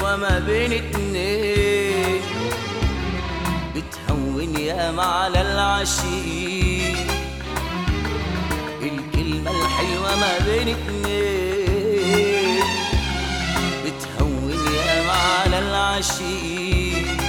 الحلوة ما بين اتنين بتهون ياما على العشيق. الكلمة الحلوة ما بين اتنين بتهون ياما على العشيق.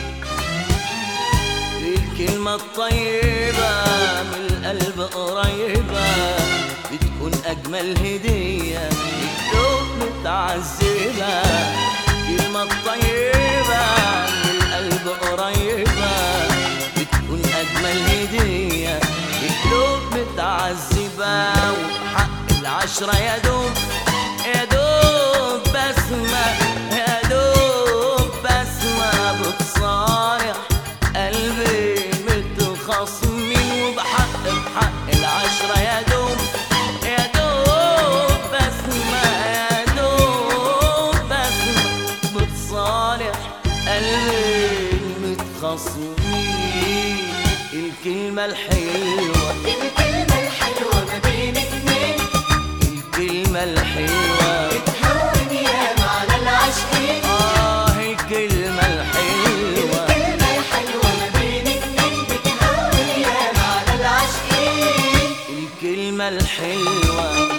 الكلمة الطيبة من القلب قريبة بتكون أجمل هدية للقلوب متعذبة. الكلمة الطيبة من القلب قريبة بتكون أجمل هدية للقلوب متعذبة. وحق العشرة يا دوب يا دوب بسمة، يا دوب بسمة بتصارح قلبي متخاصمين. وبحق العشرة يا دوب يا دوب بسمة، يا دوب بسمة بتصالح قلبي متخاصمين. الكلمة الحلوة ما بين اتنين، الكلمة الحلوة بتهون ياما على العاشقين. الكلمة الحلوة ما بين اتنين، بتهون ياما على العاشقين. الكلمة الحلوة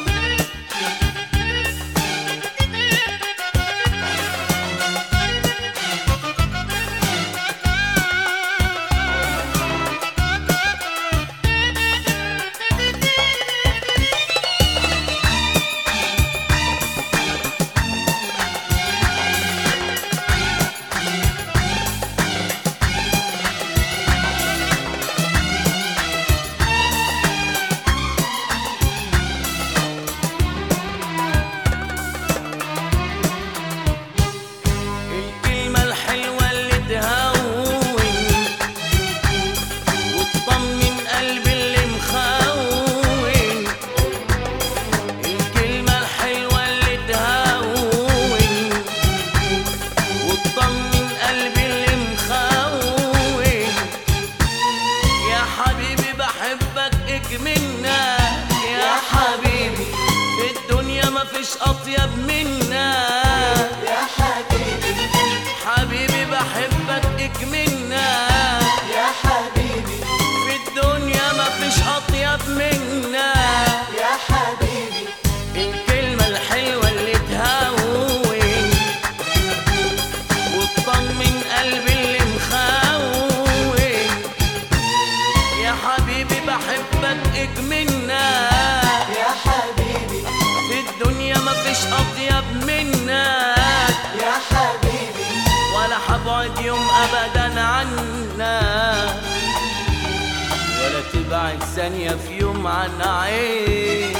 منا يا حبيبي، في الدنيا ما فيش أطيب منا يا حبيبي. حبيبي بحبك منا يا حبيبي، في الدنيا ما فيش أطيب منا يا حبيبي. الكلمة الحلوة اللي تهون وتطمن قلبي اللي مخون. يا حبيبي بحبك منا يا حبيبي، في الدنيا ما فيش أطيب منك يا حبيبي. ولا حبعد يوم أبدا عنا ولا تبعد ثانية في يوم عن عين.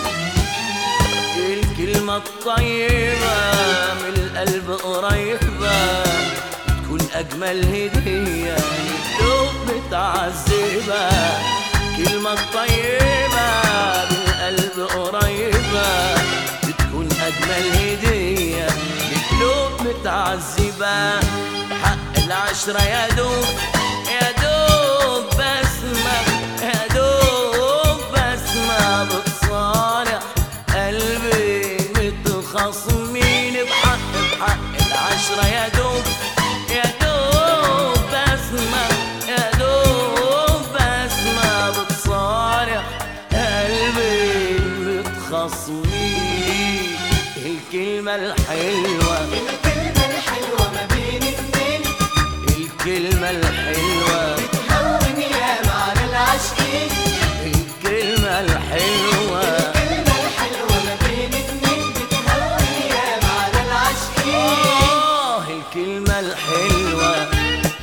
الكلمة الطيبة من القلب قريبة تكون أجمل هدية للقلوب متعذبة. الكلمة الطيبة من القلب قريبة بتكون أجمل هدية للقلوب متعذبة. حق العشرة يا دوب يا دوب بسمة، يا دوب بسمة بتصالح قلبي متخاصمين. بحق العشرة يا دوب يا دوب بسمة، يا دوب بسمة بتصالح قلبي متخاصمين. الكلمة الحلوة ما بين اتنين، الكلمة الحلوة بتهون ياما على العاشقين. الكلمة الحلوة ما بين اتنين، بتهون ياما على العاشقين. الكلمة الحلوة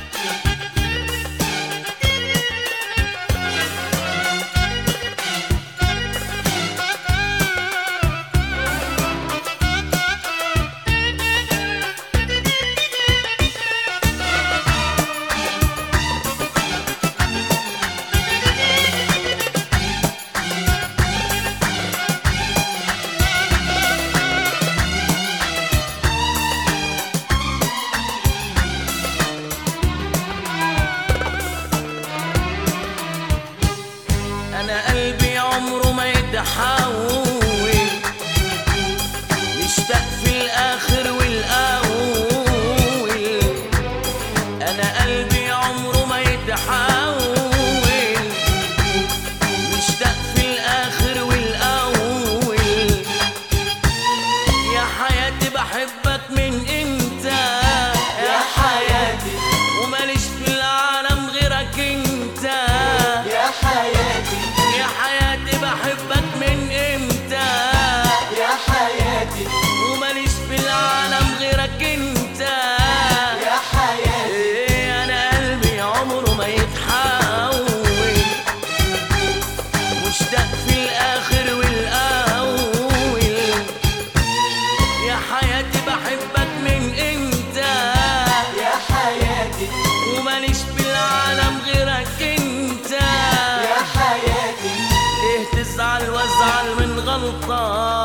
أنا قلبي عمره ما يتحول، مشتاق في الآخر والأول. بالعالم غيرك انت يا حياتي ليه تزعل وازعل من غلطة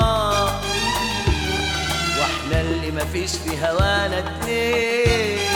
واحنا اللي مفيش في هوانا اتنين.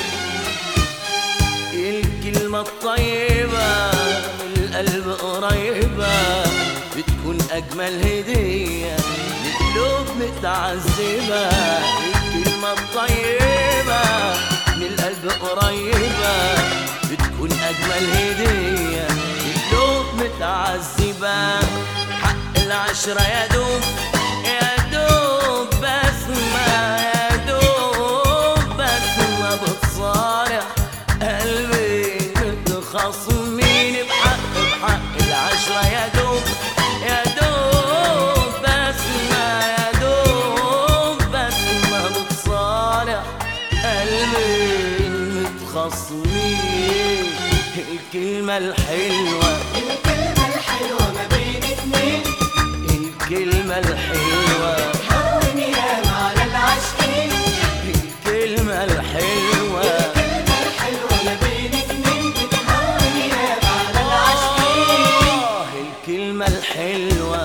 الكلمة الطيبة من القلب قريبة بتكون أجمل هدية لقلوب متعذبة. الكلمة الطيبة من القلب قريبة بتكون أجمل هدية لقلوب متعذبة. حق العشرة يا دوب يا دوب بسمة يا دوب بسمة بتصارع قلبي متخاصمين بحق العشرة يا دوب يا دوب بسمة يا دوب بسمة بتصارع قلبي متخاصمين. الكلمة الحلوة الكلمة الحلوة ما بين اتنين الكلمة الحلوة هون ياما على العاشقين. الكلمة الحلوة الكلمة الحلوة ما بين اتنين بتهون ياما على العاشقين. الكلمة الحلوة